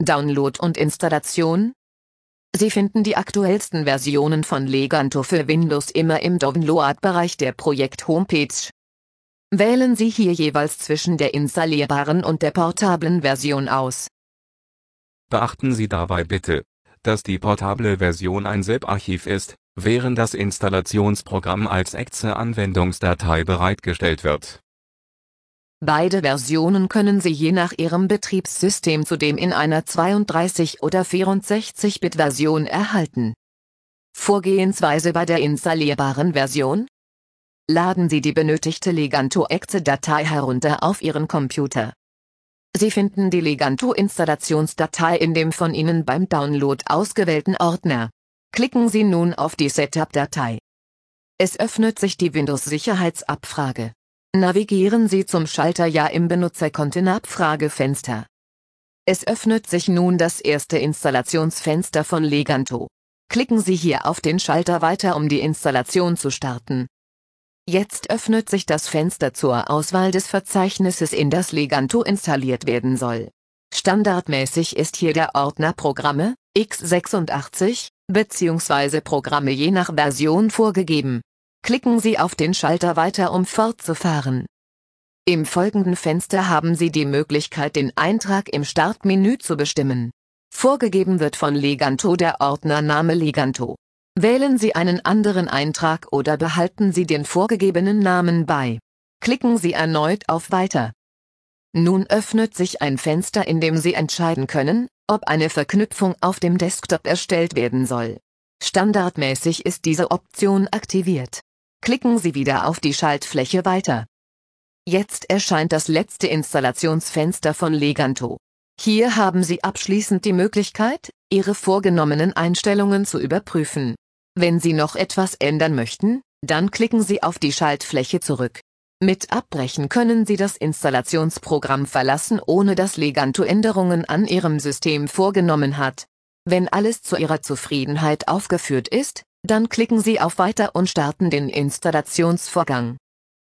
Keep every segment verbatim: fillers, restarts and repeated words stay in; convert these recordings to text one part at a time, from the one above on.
Download und Installation. Sie finden die aktuellsten Versionen von Leganto für Windows immer im Download-Bereich der Projekt-Homepage. Wählen Sie hier jeweils zwischen der installierbaren und der portablen Version aus. Beachten Sie dabei bitte, dass die portable Version ein ZIP-Archiv ist, während das Installationsprogramm als exe-Anwendungsdatei bereitgestellt wird. Beide Versionen können Sie je nach Ihrem Betriebssystem zudem in einer zweiunddreißig- oder vierundsechzig Bit Version erhalten. Vorgehensweise bei der installierbaren Version: Laden Sie die benötigte Leganto-Exe-Datei herunter auf Ihren Computer. Sie finden die Leganto-Installationsdatei in dem von Ihnen beim Download ausgewählten Ordner. Klicken Sie nun auf die Setup-Datei. Es öffnet sich die Windows-Sicherheitsabfrage. Navigieren Sie zum Schalter Ja im Benutzerkontenabfragefenster. Es öffnet sich nun das erste Installationsfenster von Leganto. Klicken Sie hier auf den Schalter Weiter, um die Installation zu starten. Jetzt öffnet sich das Fenster zur Auswahl des Verzeichnisses, in das Leganto installiert werden soll. Standardmäßig ist hier der Ordner Programme, x sechsundachtzig, bzw. Programme je nach Version vorgegeben. Klicken Sie auf den Schalter Weiter, um fortzufahren. Im folgenden Fenster haben Sie die Möglichkeit, den Eintrag im Startmenü zu bestimmen. Vorgegeben wird von Leganto der Ordnername Leganto. Wählen Sie einen anderen Eintrag oder behalten Sie den vorgegebenen Namen bei. Klicken Sie erneut auf Weiter. Nun öffnet sich ein Fenster, in dem Sie entscheiden können, ob eine Verknüpfung auf dem Desktop erstellt werden soll. Standardmäßig ist diese Option aktiviert. Klicken Sie wieder auf die Schaltfläche Weiter. Jetzt erscheint das letzte Installationsfenster von Leganto. Hier haben Sie abschließend die Möglichkeit, Ihre vorgenommenen Einstellungen zu überprüfen. Wenn Sie noch etwas ändern möchten, dann klicken Sie auf die Schaltfläche zurück. Mit Abbrechen können Sie das Installationsprogramm verlassen, ohne dass Leganto Änderungen an Ihrem System vorgenommen hat. Wenn alles zu Ihrer Zufriedenheit aufgeführt ist, dann klicken Sie auf Weiter und starten den Installationsvorgang.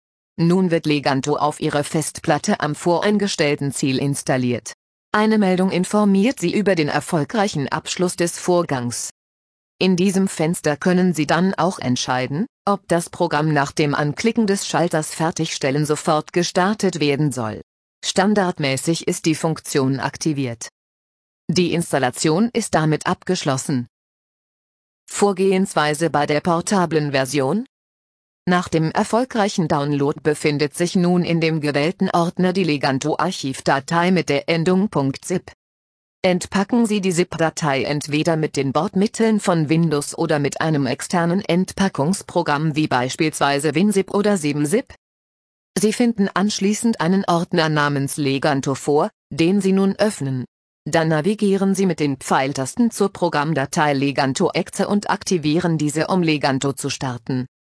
Nun wird Leganto auf Ihrer Festplatte am voreingestellten Ziel installiert. Eine Meldung informiert Sie über den erfolgreichen Abschluss des Vorgangs. In diesem Fenster können Sie dann auch entscheiden, ob das Programm nach dem Anklicken des Schalters Fertigstellen sofort gestartet werden soll. Standardmäßig ist die Funktion aktiviert. Die Installation ist damit abgeschlossen. Vorgehensweise bei der portablen Version: Nach dem erfolgreichen Download befindet sich nun in dem gewählten Ordner die Leganto-Archivdatei mit der Endung .zip. Entpacken Sie die ZIP-Datei entweder mit den Bordmitteln von Windows oder mit einem externen Entpackungsprogramm wie beispielsweise WinZip oder sieben zip. Sie finden anschließend einen Ordner namens Leganto vor, den Sie nun öffnen. Dann navigieren Sie mit den Pfeiltasten zur Programmdatei Leganto Exe und aktivieren diese, um Leganto zu starten.